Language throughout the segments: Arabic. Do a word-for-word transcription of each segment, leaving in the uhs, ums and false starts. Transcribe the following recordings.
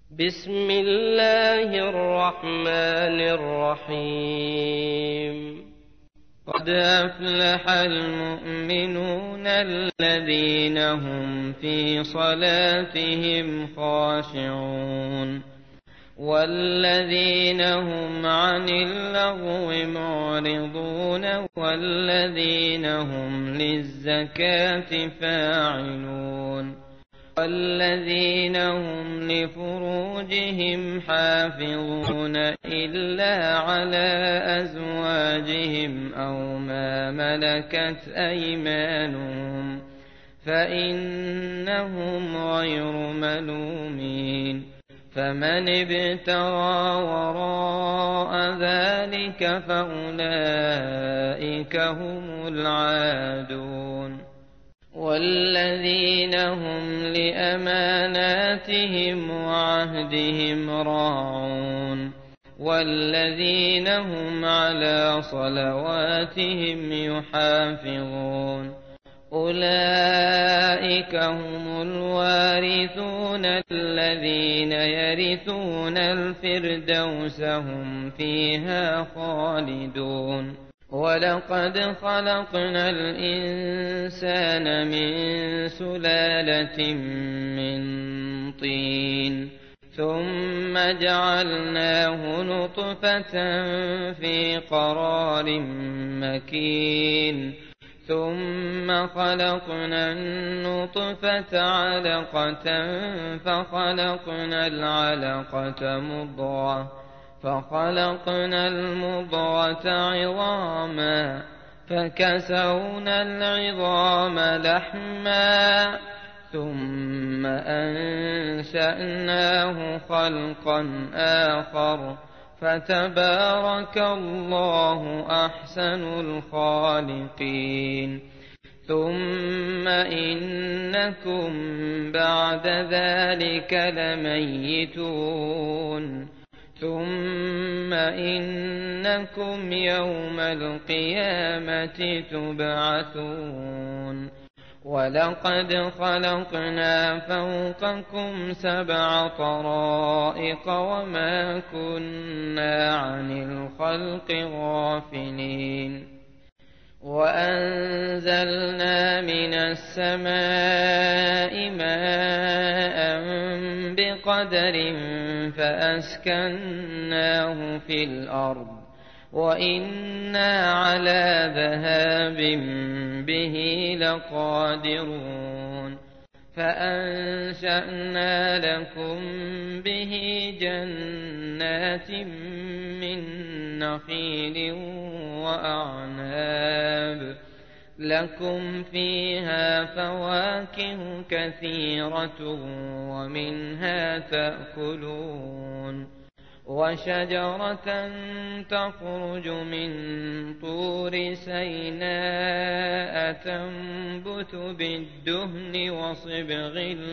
بسم الله الرحمن الرحيم قد أفلح المؤمنون الذين هم في صلاتهم خاشعون والذين هم عن اللغو معرضون والذين هم للزكاة فاعلون والذين هم لفروجهم حافظون إلا على أزواجهم أو ما ملكت أيمانهم فإنهم غير ملومين فمن ابتغى وراء ذلك فأولئك هم العادون والذين هم لأماناتهم وعهدهم راعون والذين هم على صلواتهم يحافظون أولئك هم الوارثون الذين يرثون الفردوس هم فيها خالدون ولقد خلقنا الإنسان من سلالة من طين ثم جعلناه نطفة في قرار مكين ثم خلقنا النطفة علقة فخلقنا العلقة مضغة فخلقنا المضغة عظاما فكسونا العظام لحما ثم أنشأناه خلقا آخر فتبارك الله أحسن الخالقين ثم إنكم بعد ذلك لميتون ثم إنكم يوم القيامة تبعثون ولقد خلقنا فوقكم سبع طرائق وما كنا عن الخلق غافلين وأنزلنا من السماء ماء بقدر فأسكناه في الأرض وإنا على ذهاب به لقادرون فأنشأنا لكم به جنات من نخيل وأعناب لكم فيها فواكه كثيرة ومنها تأكلون وشجرة تخرج من طور سيناء تنبت بالدهن وصبغ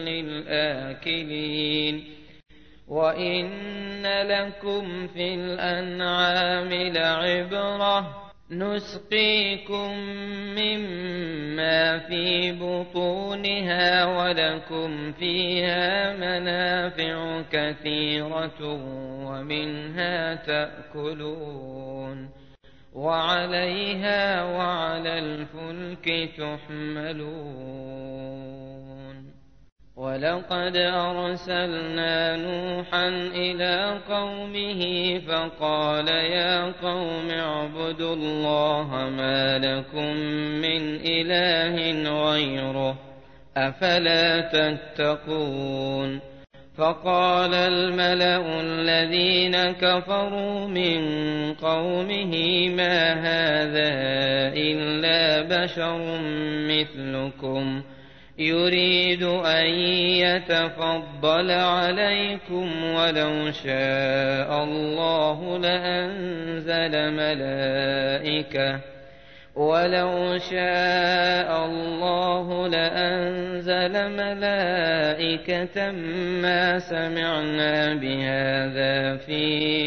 للآكلين وإن لكم في الأنعام لعبرة نسقيكم مما في بطونها ولكم فيها منافع كثيرة ومنها تأكلون وعليها وعلى الفلك تحملون ولقد أرسلنا نوحا إلى قومه فقال يا قوم اعبدوا الله ما لكم من إله غيره أفلا تتقون فقال الملأ الذين كفروا من قومه ما هذا إلا بشر مثلكم يريد أن يتفضل عليكم ولو شاء الله لأنزل ملائكة ولو شاء الله لأنزل ملائكة ما سمعنا بهذا في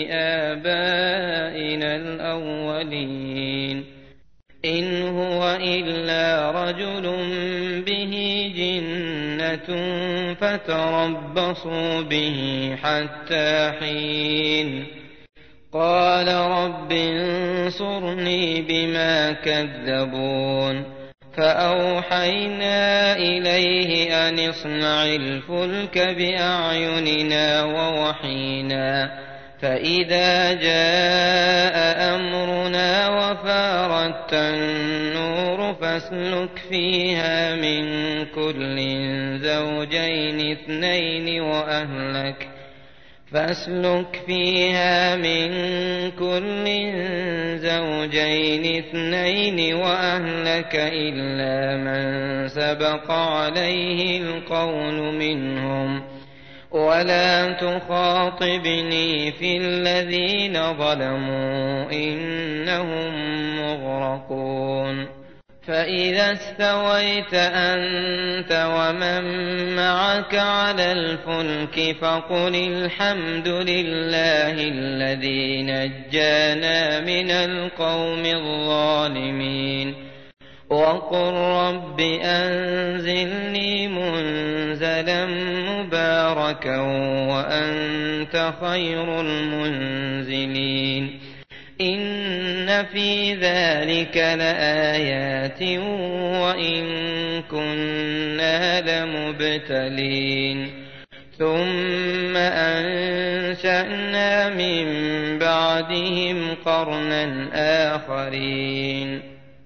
آبائنا الأولين إن هو إلا رجل به جنة بينة فتربصوا به حتى حين قال رب انصرني بما كذبون فأوحينا إليه أن اصنع الفلك بأعيننا ووحينا فإذا جاء أمرنا وفارت النور فاسلك فيها من كل زوجين اثنين وأهلك فاسلك فيها من كل زوجين اثنين وأهلك إلا من سبق عليه القول منهم ولا تخاطبني في الذين ظلموا إنهم مغرقون فإذا استويت أنت ومن معك على الفلك فقل الحمد لله الذي نجانا من القوم الظالمين وقل رب أنزلني منزلا مباركا وأنت خير المنزلين إن في ذلك لآيات وإن كنا لمبتلين ثم أنشأنا من بعدهم قرنا آخرين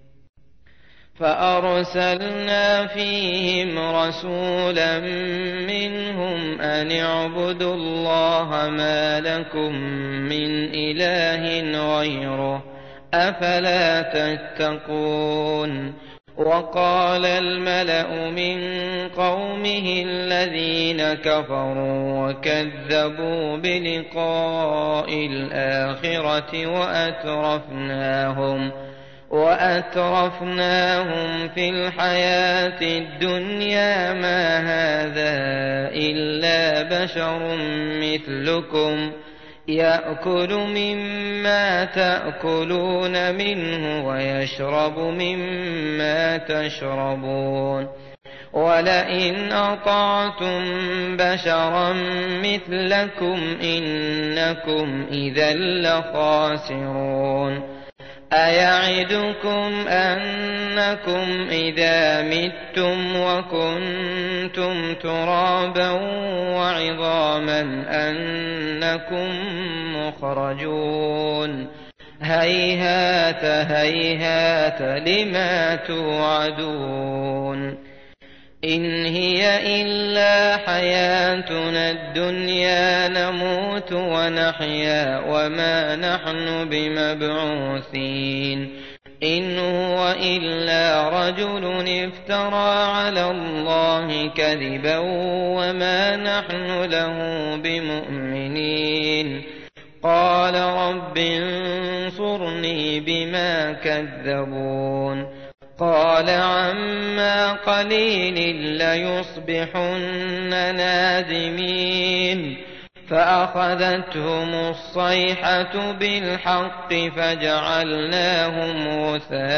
فأرسلنا فيهم رسولا منهم أن اعبدوا الله ما لكم من إله غيره أفلا تتقون وقال الملأ من قومه الذين كفروا وكذبوا بلقاء الآخرة وأترفناهم وأترفناهم في الحياة الدنيا ما هذا إلا بشر مثلكم يأكل مما تأكلون منه ويشرب مما تشربون ولئن أطعتم بشرا مثلكم إنكم إذا لخاسرون أيعدكم أنكم إذا متم وكنتم ترابا وعظاما أنكم مخرجون هيهات هيهات لما توعدون إن هي إلا حياتنا الدنيا نموت ونحيا وما نحن بمبعوثين إن هو إلا رجل افترى على الله كذبا وما نحن له بمؤمنين قال رب انصرني بما كذبون قال عما قليل ليصبحن نادمين فأخذتهم الصيحة بالحق فجعلناهم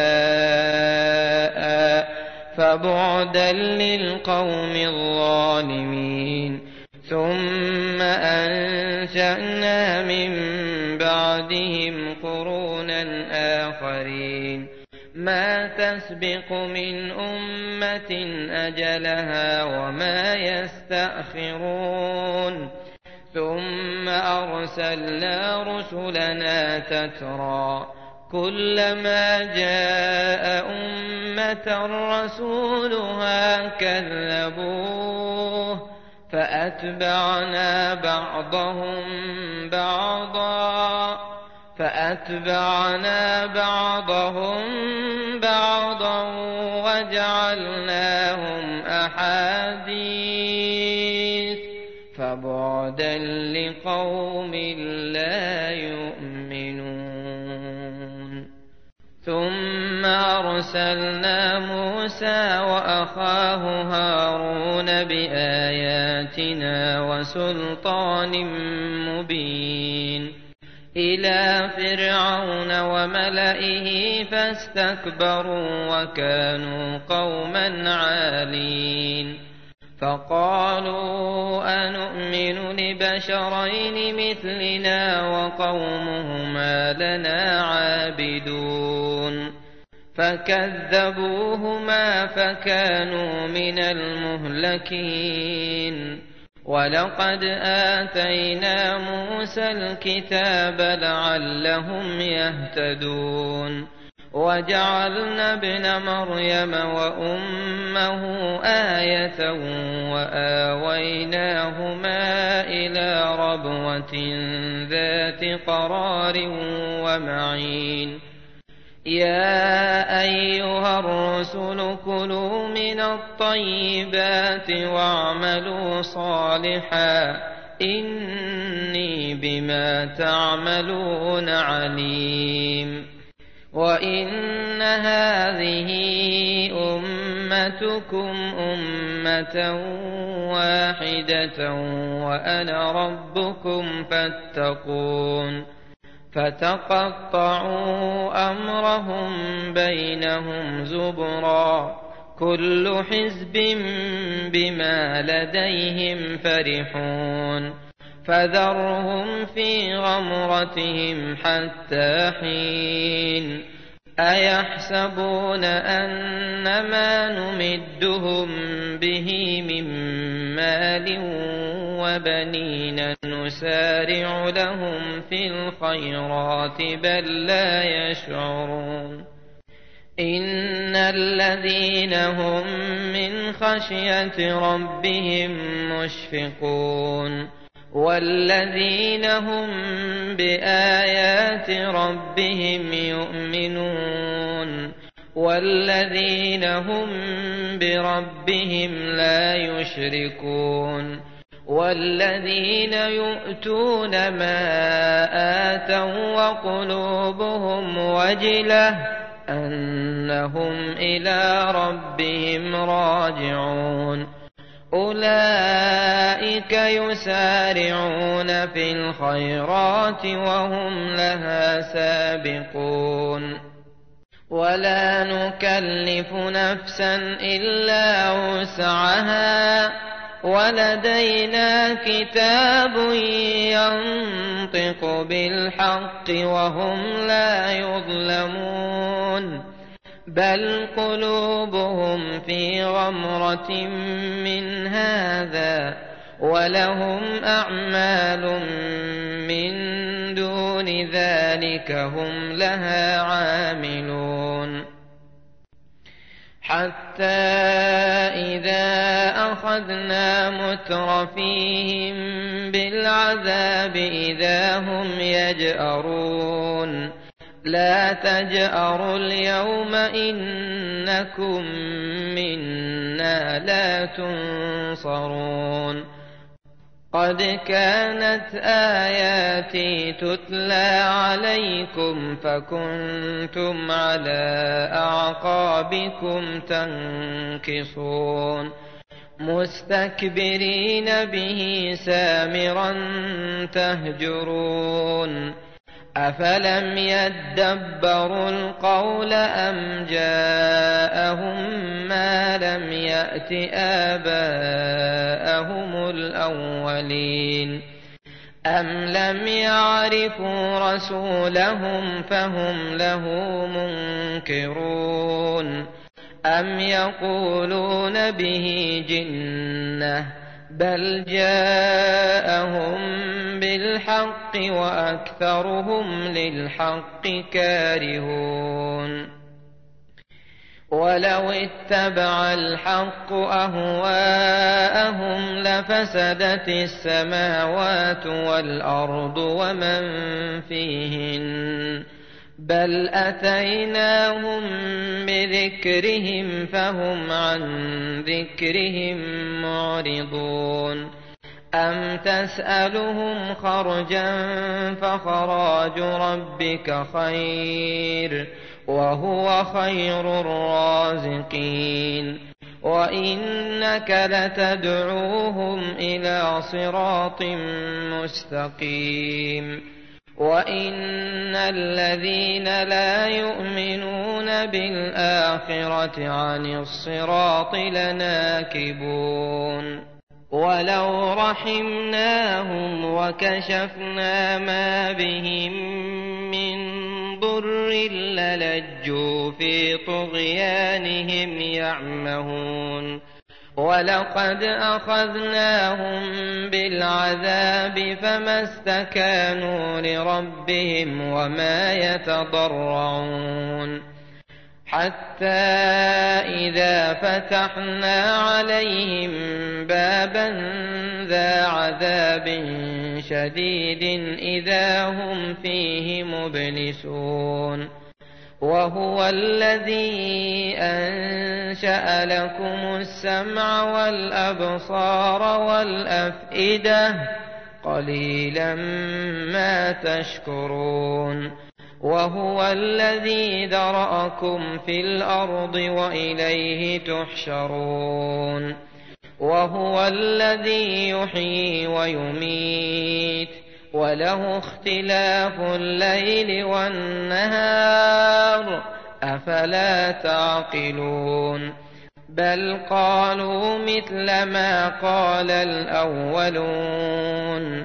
غثاء فبعدا للقوم الظالمين ثم أنشأنا من بعدهم قرونا آخرين ما تسبق من أمة أجلها وما يستأخرون ثم أرسلنا رسلنا تترى كلما جاء أمة رسولها كذبوه فأتبعنا بعضهم بعضا فأتبعنا بعضهم بعضا وجعلناهم أحاديث فبعدا لقوم لا يؤمنون ثم أرسلنا موسى وأخاه هارون بآياتنا وسلطان مبين إلى فرعون وملئه فاستكبروا وكانوا قوما عالين فقالوا أنؤمن لبشرين مثلنا وقومهما لنا عابدون فكذبوهما فكانوا من المهلكين ولقد آتينا موسى الكتاب لعلهم يهتدون وجعلنا ابن مريم وأمه آية وآويناهما إلى ربوة ذات قرار ومعين يا أيها الرسل كلوا من الطيبات واعملوا صالحا إني بما تعملون عليم وإن هذه أمتكم أمة واحدة وأنا ربكم فاتقون فتقطعوا أمرهم بينهم زبرا كل حزب بما لديهم فرحون فذرهم في غمرتهم حتى حين أيحسبون أن ما نمدهم به من مال وبنين نسارع لهم في الخيرات بل لا يشعرون إن الذين هم من خشية ربهم مشفقون والذين هم بآيات ربهم يؤمنون والذين هم بربهم لا يشركون والذين يؤتون ما آتوا وقلوبهم وجلة أنهم إلى ربهم راجعون أولئك يسارعون في الخيرات وهم لها سابقون ولا نكلف نفسا إلا وسعها ولدينا كتاب ينطق بالحق وهم لا يظلمون بل قلوبهم في غمرة من هذا ولهم أعمال من دون ذلك هم لها عاملون حتى إذا أخذنا مترفيهم بالعذاب إذا هم يجأرون لا تجأروا اليوم إنكم منا لا تنصرون قد كانت آياتي تتلى عليكم فكنتم على أعقابكم تنكصون مستكبرين به سامرا تهجرون أفلم يدبروا القول أم جاءهم ما لم يأت آباءهم الأولين أم لم يعرفوا رسولهم فهم له منكرون أم يقولون به جنة بل جاءهم بالحق وأكثرهم للحق كارهون ولو اتبع الحق أهواءهم لفسدت السماوات والأرض ومن فيهن بل أتيناهم بذكرهم فهم عن ذكرهم معرضون أم تسألهم خرجا فخراج ربك خير وهو خير الرازقين وإنك لتدعوهم إلى صراط مستقيم وإن الذين لا يؤمنون بالآخرة عن الصراط لناكبون ولو رحمناهم وكشفنا ما بهم من ضر للجوا في طغيانهم يعمهون ولقد أخذناهم بالعذاب فما استكانوا لربهم وما يتضرعون حتى إذا فتحنا عليهم بابا ذا عذاب شديد إذا هم فيه مبلسون وهو الذي أنشأ لكم السمع والأبصار والأفئدة قليلا ما تشكرون وهو الذي ذرأكم في الأرض وإليه تحشرون وهو الذي يحيي ويميت وله اختلاف الليل والنهار أفلا تعقلون بل قالوا مثل ما قال الأولون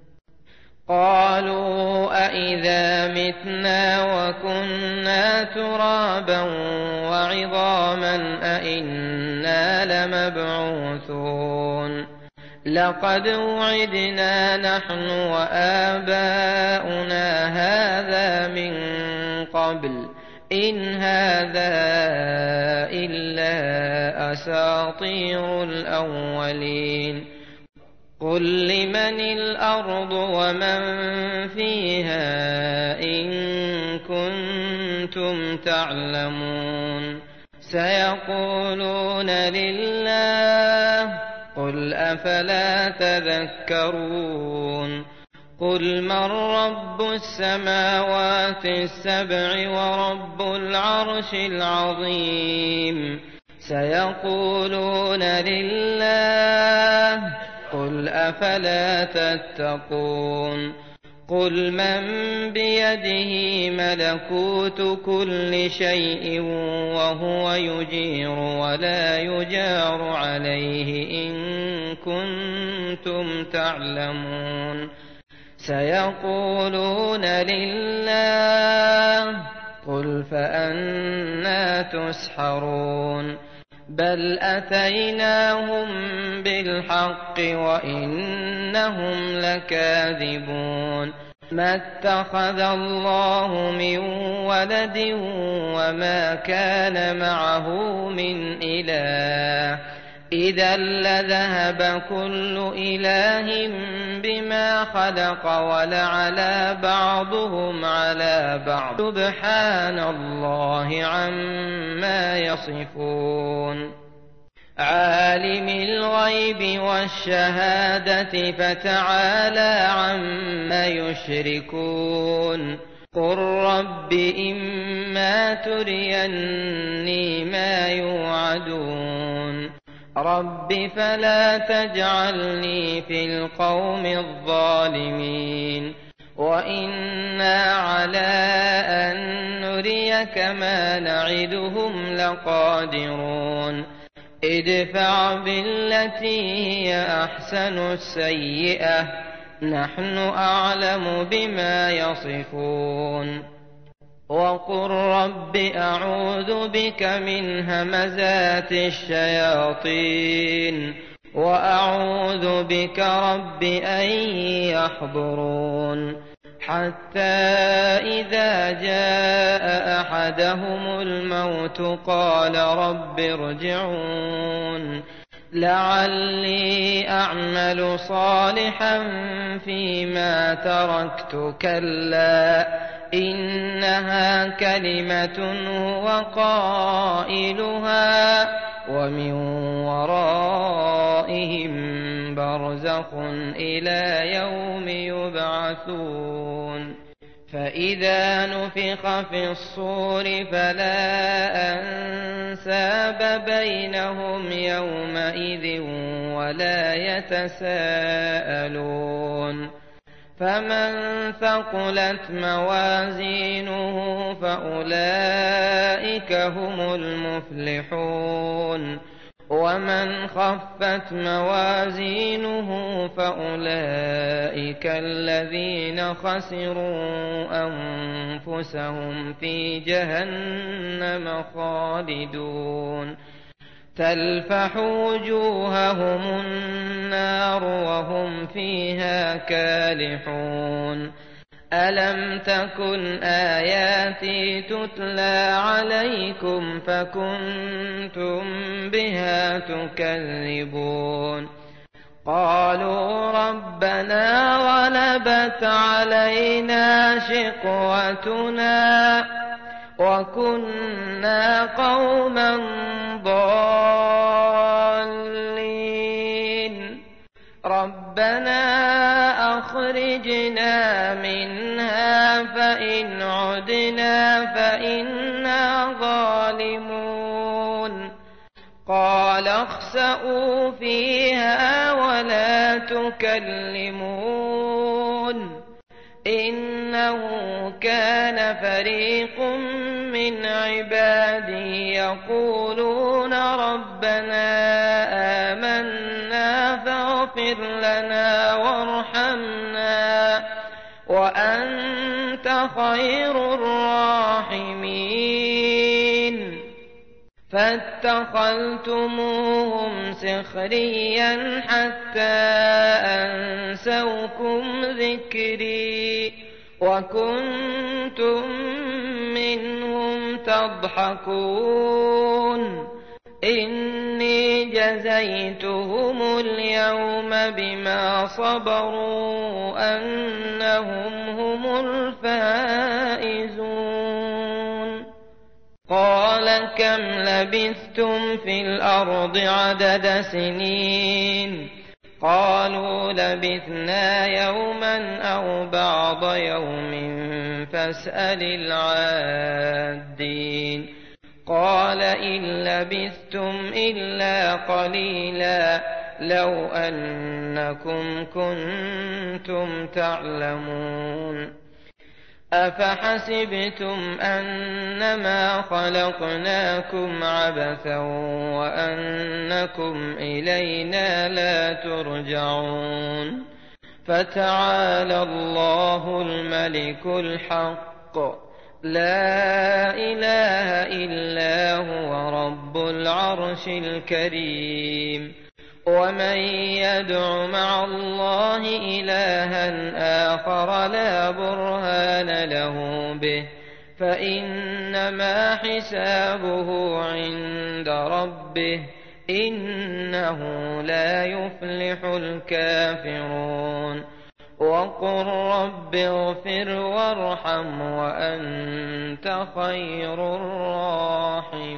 قالوا أإذا متنا وكنا ترابا وعظاما أإنا لمبعوثون لقد وعدنا نحن وآباؤنا هذا من قبل إن هذا إلا أساطير الأولين قل لمن الأرض ومن فيها إن كنتم تعلمون سيقولون لله قل أفلا تذكرون قل من رب السماوات السبع ورب العرش العظيم سيقولون لله قل أفلا تتقون قل من بيده ملكوت كل شيء وهو يجير ولا يجار عليه إن كنتم تعلمون سيقولون لله قل فأنى تسحرون بل أتيناهم بالحق وإنهم لكاذبون ما اتخذ الله من ولد وما كان معه من إله إذا لذهب كل إله بما خلق ولعلى بعضهم على بعض سبحان الله عما يصفون عالم الغيب والشهادة فتعالى عما يشركون قل رب إما تريني ما يوعدون رب فلا تجعلني في القوم الظالمين وإنا على أن نريك ما نعدهم لقادرون ادفع بالتي هي أحسن السيئة نحن أعلم بما يصفون وقل رب أعوذ بك من همزات الشياطين وأعوذ بك رب أن يحضرون حتى إذا جاء أحدهم الموت قال رب ارجعون لعلي أعمل صالحا فيما تركت كلا إنها كلمة هو قائلها ومن ورائهم برزخ إلى يوم يبعثون فإذا نفخ في الصور فلا أنساب بينهم يومئذ ولا يتساءلون فمن ثقلت موازينه فأولئك هم المفلحون ومن خفت موازينه فأولئك الذين خسروا أنفسهم في جهنم خالدون تلفح وجوههم النار وهم فيها كالحون ألم تكن آياتي تتلى عليكم فكنتم بها تكذبون قالوا ربنا غلبت علينا شقوتنا وكنا قوما ضالين ربنا أخرجنا منها فإن عدنا فإنا ظالمون قال اخسئوا فيها ولا تكلمون إنه كان فريق من عبادي يقولون ربنا آمنا فاغفر لنا وارحمنا وأنت خير الراحمين فاتخذتموهم سخريا حتى أنسوكم ذكري وكنتم منهم تضحكون إني جزيتهم اليوم بما صبروا أنهم هم الفائزون قال كم لبثتم في الأرض عدد سنين قالوا لبثنا يوما أو بعض يوم فاسأل العادين قال إن لبثتم إلا قليلا لو أنكم كنتم تعلمون أفحسبتم أنما خلقناكم عبثا وأنكم إلينا لا ترجعون فتعالى الله الملك الحق لا إله إلا هو رب العرش الكريم ومن يدع مع الله إلها آخر لا برهان له به فإنما حسابه عند ربه إنه لا يفلح الكافرون وقل رب اغفر وارحم وأنت خير الراحمين